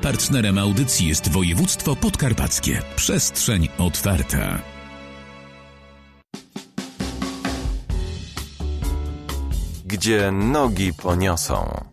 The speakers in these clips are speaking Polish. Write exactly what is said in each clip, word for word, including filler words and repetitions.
Partnerem audycji jest województwo podkarpackie. Przestrzeń otwarta. Gdzie nogi poniosą.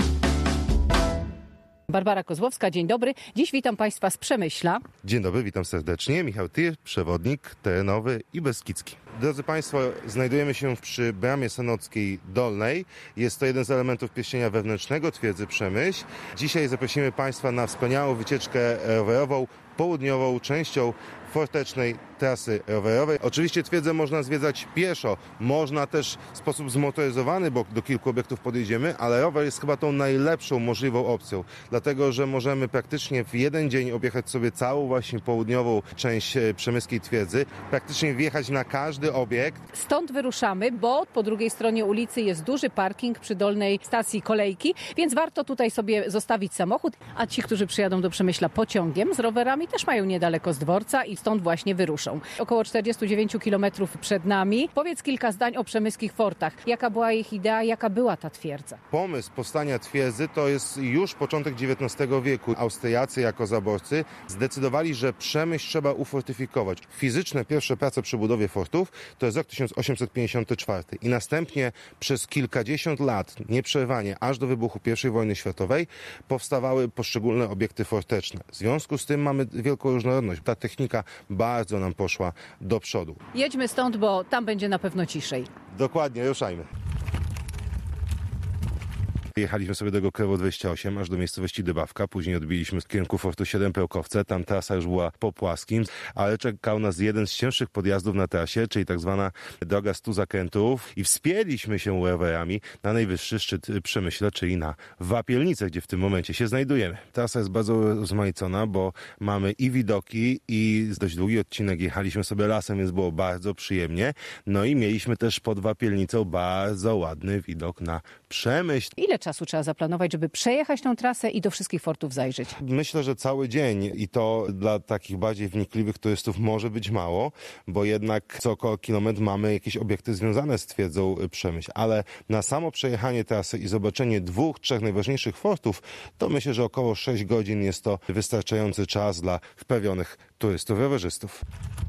Barbara Kozłowska, dzień dobry. Dziś witam Państwa z Przemyśla. Dzień dobry, witam serdecznie. Michał Tyr, przewodnik terenowy i beskidzki. Drodzy Państwo, znajdujemy się przy Bramie Sanockiej Dolnej. Jest to jeden z elementów pierścienia wewnętrznego twierdzy Przemyśl. Dzisiaj zaprosimy Państwa na wspaniałą wycieczkę rowerową południową częścią fortecznej trasy rowerowej. Oczywiście twierdzę można zwiedzać pieszo, można też w sposób zmotoryzowany, bo do kilku obiektów podjedziemy, ale rower jest chyba tą najlepszą możliwą opcją, dlatego że możemy praktycznie w jeden dzień objechać sobie całą właśnie południową część przemyskiej twierdzy, praktycznie wjechać na każdy obiekt. Stąd wyruszamy, bo po drugiej stronie ulicy jest duży parking przy dolnej stacji kolejki, więc warto tutaj sobie zostawić samochód, a ci, którzy przyjadą do Przemyśla pociągiem z rowerami, też mają niedaleko z dworca i stąd właśnie wyruszą. Około czterdzieści dziewięć kilometrów przed nami. Powiedz kilka zdań o przemyskich fortach. Jaka była ich idea, jaka była ta twierdza? Pomysł powstania twierdzy to jest już początek dziewiętnastego wieku. Austriacy jako zaborcy zdecydowali, że Przemyśl trzeba ufortyfikować. Fizyczne pierwsze prace przy budowie fortów to jest rok tysiąc osiemset pięćdziesiąty czwarty i następnie przez kilkadziesiąt lat, nieprzerwanie, aż do wybuchu pierwszej wojny światowej, powstawały poszczególne obiekty forteczne. W związku z tym mamy wielką różnorodność. Ta technika bardzo nam poszła do przodu. Jedźmy stąd, bo tam będzie na pewno ciszej. Dokładnie, ruszajmy. Jechaliśmy sobie do Krowo dwadzieścia osiem, aż do miejscowości Dybawka. Później odbiliśmy z kierunku Fortu siedem Pełkowce. Tam trasa już była po płaskim, ale czekał nas jeden z cięższych podjazdów na trasie, czyli tak zwana droga stu zakrętów. I wspięliśmy się rowerami na najwyższy szczyt Przemyśla, czyli na Wapielnicę, gdzie w tym momencie się znajdujemy. Trasa jest bardzo rozmaicona, bo mamy i widoki, i dość długi odcinek. Jechaliśmy sobie lasem, więc było bardzo przyjemnie. No i mieliśmy też pod Wapielnicą bardzo ładny widok na Przemyśl. Ile czasu trzeba zaplanować, żeby przejechać tą trasę i do wszystkich fortów zajrzeć? Myślę, że cały dzień i to dla takich bardziej wnikliwych turystów może być mało, bo jednak co około kilometr mamy jakieś obiekty związane z twierdzą Przemyśl, ale na samo przejechanie trasy i zobaczenie dwóch, trzech najważniejszych fortów, to myślę, że około sześć godzin jest to wystarczający czas dla wprawionych turystów, rowerzystów.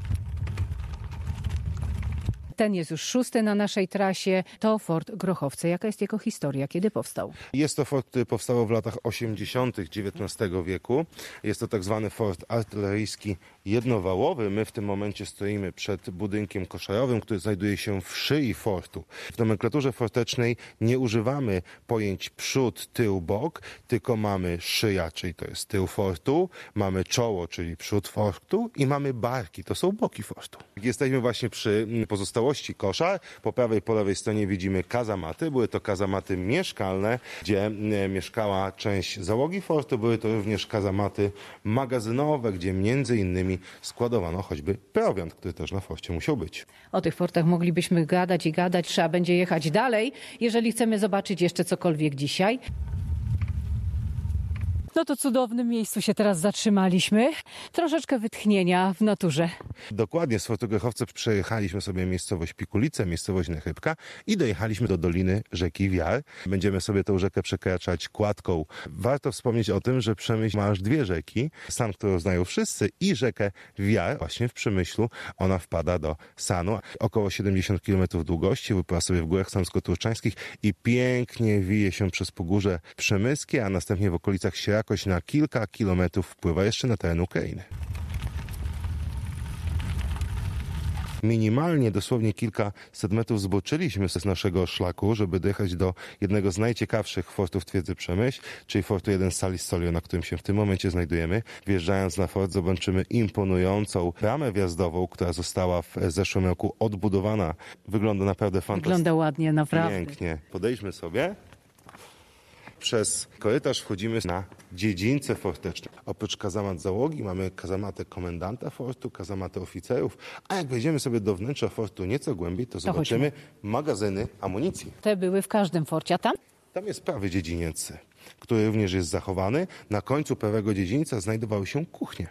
Ten jest już szósty na naszej trasie. To Fort Grochowce. Jaka jest jego historia? Kiedy powstał? Jest to fort, który powstał w latach osiemdziesiątych dziewiętnastego wieku. Jest to tak zwany fort artyleryjski jednowałowy. My w tym momencie stoimy przed budynkiem koszarowym, który znajduje się w szyi fortu. W nomenklaturze fortecznej nie używamy pojęć przód, tył, bok, tylko mamy szyja, czyli to jest tył fortu, mamy czoło, czyli przód fortu i mamy barki, to są boki fortu. Jesteśmy właśnie przy pozostałości koszar. Po prawej, po lewej stronie widzimy kazamaty. Były to kazamaty mieszkalne, gdzie mieszkała część załogi fortu. Były to również kazamaty magazynowe, gdzie między innymi składowano choćby prowiant, który też na forcie musiał być. O tych fortach moglibyśmy gadać i gadać. Trzeba będzie jechać dalej, jeżeli chcemy zobaczyć jeszcze cokolwiek dzisiaj. No to cudownym miejscu się teraz zatrzymaliśmy. Troszeczkę wytchnienia w naturze. Dokładnie, z Fortu Grochowce przejechaliśmy sobie miejscowość Pikulice, miejscowość Nechybka i dojechaliśmy do doliny rzeki Wiar. Będziemy sobie tę rzekę przekraczać kładką. Warto wspomnieć o tym, że Przemyśl ma aż dwie rzeki. San, którą znają wszyscy, i rzekę Wiar. Właśnie w Przemyślu ona wpada do Sanu. Około siedemdziesiąt kilometrów długości, wypływa sobie w górach sansko-turczańskich i pięknie wije się przez Pogórze Przemyskie, a następnie w okolicach Sierakoś na kilka kilometrów wpływa jeszcze na teren Ukrainy. Minimalnie, dosłownie kilkaset metrów zboczyliśmy z naszego szlaku, żeby dojechać do jednego z najciekawszych fortów twierdzy Przemyśl, czyli fortu jeden Salissolio, na którym się w tym momencie znajdujemy. Wjeżdżając na fort zobaczymy imponującą bramę wjazdową, która została w zeszłym roku odbudowana. Wygląda naprawdę fantastycznie. Wygląda ładnie, naprawdę. Pięknie. Podejdźmy sobie. Przez korytarz wchodzimy na dziedzińce forteczne. Oprócz kazamat załogi mamy kazamatę komendanta fortu, kazamatę oficerów, a jak wejdziemy sobie do wnętrza fortu nieco głębiej, to, to zobaczymy chodźmy. magazyny amunicji. Te były w każdym forcie, a tam? Tam jest prawy dziedziniec, który również jest zachowany. Na końcu prawego dziedzińca znajdowały się kuchnie.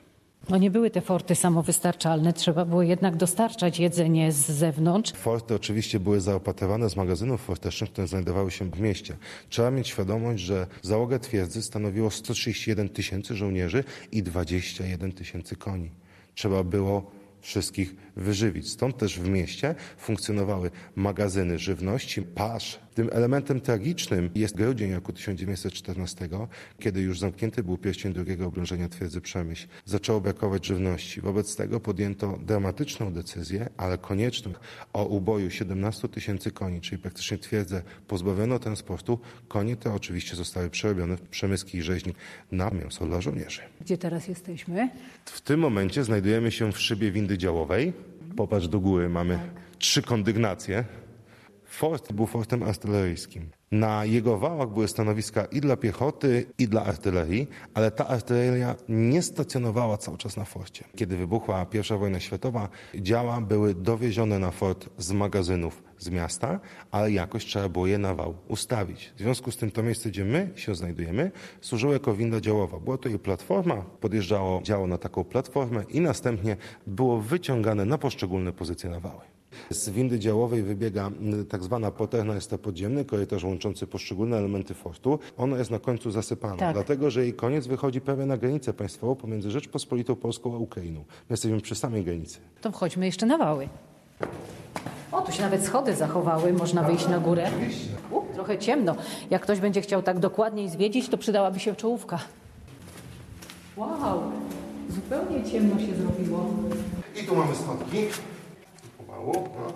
No nie były te forty samowystarczalne, trzeba było jednak dostarczać jedzenie z zewnątrz. Forty oczywiście były zaopatrywane z magazynów fortecznych, które znajdowały się w mieście. Trzeba mieć świadomość, że załogę twierdzy stanowiło sto trzydzieści jeden tysięcy żołnierzy i dwadzieścia jeden tysięcy koni. Trzeba było wszystkich wyżywić. Stąd też w mieście funkcjonowały magazyny żywności, pasz. Tym elementem tragicznym jest grudzień roku tysiąc dziewięćset czternastego, kiedy już zamknięty był pierścień drugiego oblężenia twierdzy Przemyśl. Zaczęło brakować żywności. Wobec tego podjęto dramatyczną decyzję, ale konieczną, o uboju siedemnastu tysięcy koni, czyli praktycznie twierdzę pozbawiono transportu. Konie te oczywiście zostały przerobione w przemyski i rzeźnik na mięso dla żołnierzy. Gdzie teraz jesteśmy? W tym momencie znajdujemy się w szybie windy działowej. Popatrz do góry, mamy trzy kondygnacje. Fort był fortem artyleryjskim. Na jego wałach były stanowiska i dla piechoty, i dla artylerii, ale ta artyleria nie stacjonowała cały czas na forcie. Kiedy wybuchła pierwsza wojna światowa, działa były dowiezione na fort z magazynów z miasta, ale jakoś trzeba było je na wał ustawić. W związku z tym to miejsce, gdzie my się znajdujemy, służyło jako winda działowa. Była to jej platforma, podjeżdżało działo na taką platformę i następnie było wyciągane na poszczególne pozycje na wały. Z windy działowej wybiega tak zwana poterna, jest to podziemny korytarz łączący poszczególne elementy fortu. Ona jest na końcu zasypana, Tak. dlatego że jej koniec wychodzi prawie na granicę państwową pomiędzy Rzeczpospolitą Polską a Ukrainą. My jesteśmy przy samej granicy. To wchodźmy jeszcze na wały. O, tu się nawet schody zachowały, można wyjść na górę. U, trochę ciemno. Jak ktoś będzie chciał tak dokładniej zwiedzić, to przydałaby się czołówka. Wow, zupełnie ciemno się zrobiło. I tu mamy schodki. Pomału. No.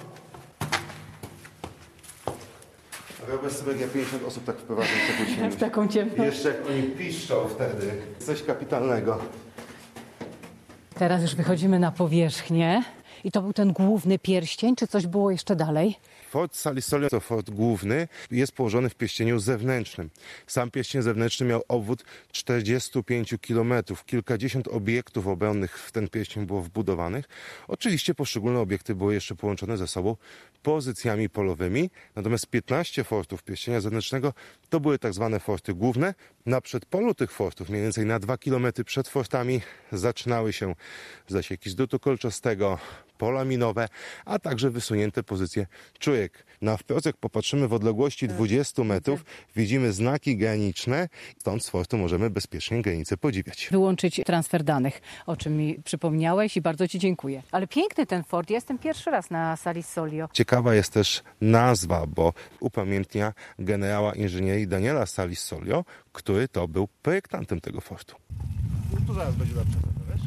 Wyobraź sobie, jak ja pięćdziesiąt osób tak wprowadzam w taką ciemność. W taką ciemność. Jeszcze jak oni piszczą wtedy. Coś kapitalnego. Teraz już wychodzimy na powierzchnię. I to był ten główny pierścień, czy coś było jeszcze dalej? Fort Salisbury to fort główny, jest położony w pierścieniu zewnętrznym. Sam pierścień zewnętrzny miał obwód czterdziestu pięciu kilometrów. Kilkadziesiąt obiektów obronnych w ten pierścień było wbudowanych. Oczywiście poszczególne obiekty były jeszcze połączone ze sobą pozycjami polowymi. Natomiast piętnaście fortów pierścienia zewnętrznego to były tak zwane forty główne. Na przedpolu tych fortów, mniej więcej na dwa kilometry przed fortami, zaczynały się zasieki z drutu kolczastego, pola minowe, a także wysunięte pozycje czujek. Na wprost, jak popatrzymy w odległości dwudziestu metrów, widzimy znaki graniczne. Stąd z fortu możemy bezpiecznie granice podziwiać. Wyłączyć transfer danych, o czym mi przypomniałeś i bardzo Ci dziękuję. Ale piękny ten fort. Ja jestem pierwszy raz na Salissolio. Ciekawa jest też nazwa, bo upamiętnia generała inżynierii Daniela Salissolio, który to był projektantem tego fortu. Tu zaraz będzie dobrze, wiesz?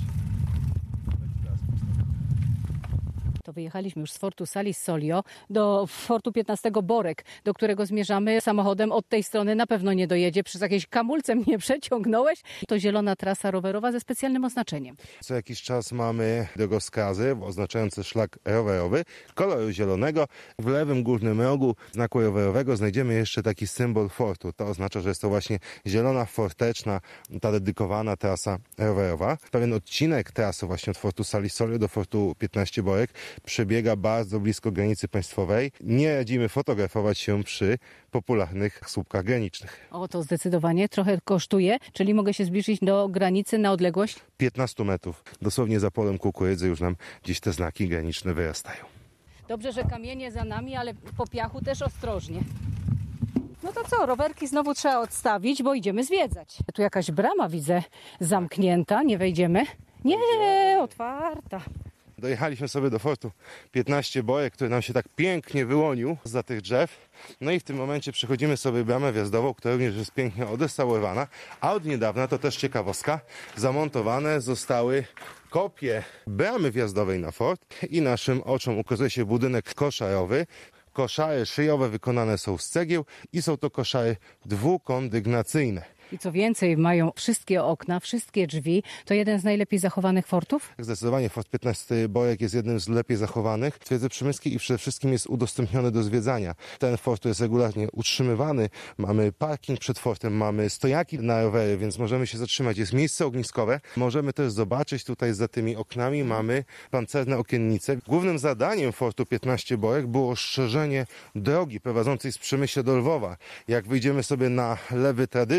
To wyjechaliśmy już z fortu Salissolio do fortu piętnastego Borek, do którego zmierzamy samochodem. Od tej strony na pewno nie dojedzie, przez jakieś kamulce mnie przeciągnąłeś. To zielona trasa rowerowa ze specjalnym oznaczeniem. Co jakiś czas mamy drogowskazy oznaczające szlak rowerowy koloru zielonego. W lewym górnym rogu znaku rowerowego znajdziemy jeszcze taki symbol fortu. To oznacza, że jest to właśnie zielona forteczna, ta dedykowana trasa rowerowa. Pewien odcinek trasy właśnie od fortu Salissolio do fortu piętnaście Borek przebiega bardzo blisko granicy państwowej. Nie radzimy fotografować się przy popularnych słupkach granicznych. O, to zdecydowanie trochę kosztuje, czyli mogę się zbliżyć do granicy na odległość piętnaście metrów. Dosłownie za polem kukurydzy już nam gdzieś te znaki graniczne wyrastają. Dobrze, że kamienie za nami, ale po piachu też ostrożnie. No to co, rowerki znowu trzeba odstawić, bo idziemy zwiedzać. Tu jakaś brama widzę zamknięta, nie wejdziemy? Nie, otwarta. Dojechaliśmy sobie do fortu piętnaście Borek, który nam się tak pięknie wyłonił zza tych drzew. No i w tym momencie przechodzimy sobie bramę wjazdową, która również jest pięknie odrestaurowana. A od niedawna, to też ciekawostka, zamontowane zostały kopie bramy wjazdowej na fort i naszym oczom ukazuje się budynek koszarowy. Koszary szyjowe wykonane są z cegieł i są to koszary dwukondygnacyjne. I co więcej, mają wszystkie okna, wszystkie drzwi. To jeden z najlepiej zachowanych fortów? Zdecydowanie fort piętnaście Borek jest jednym z lepiej zachowanych w twierdzy przemyskiej i przede wszystkim jest udostępniony do zwiedzania. Ten fort jest regularnie utrzymywany. Mamy parking przed fortem, mamy stojaki na rowery, więc możemy się zatrzymać. Jest miejsce ogniskowe. Możemy też zobaczyć tutaj za tymi oknami mamy pancerne okiennice. Głównym zadaniem fortu piętnaście Borek było szerzenie drogi prowadzącej z Przemyśla do Lwowa. Jak wyjdziemy sobie na lewy tradytor, którego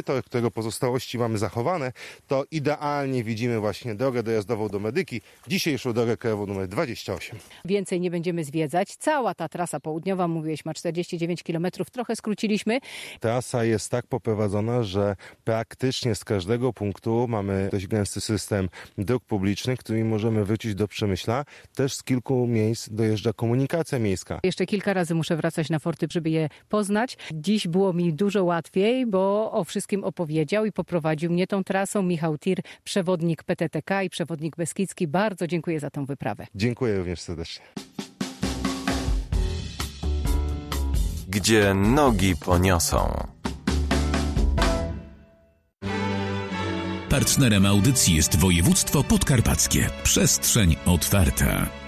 czego pozostałości mamy zachowane, to idealnie widzimy właśnie drogę dojazdową do Medyki, dzisiejszą drogę krajową numer dwadzieścia osiem. Więcej nie będziemy zwiedzać. Cała ta trasa południowa, mówiłeś, ma czterdzieści dziewięć kilometrów, trochę skróciliśmy. Trasa jest tak poprowadzona, że praktycznie z każdego punktu mamy dość gęsty system dróg publicznych, którymi możemy wrócić do Przemyśla. Też z kilku miejsc dojeżdża komunikacja miejska. Jeszcze kilka razy muszę wracać na forty, żeby je poznać. Dziś było mi dużo łatwiej, bo o wszystkim opowiedział i poprowadził mnie tą trasą Michał Tir, przewodnik P T T K i przewodnik Beskidzki. Bardzo dziękuję za tę wyprawę. Dziękuję również serdecznie. Gdzie nogi poniosą. Partnerem audycji jest województwo podkarpackie. Przestrzeń otwarta.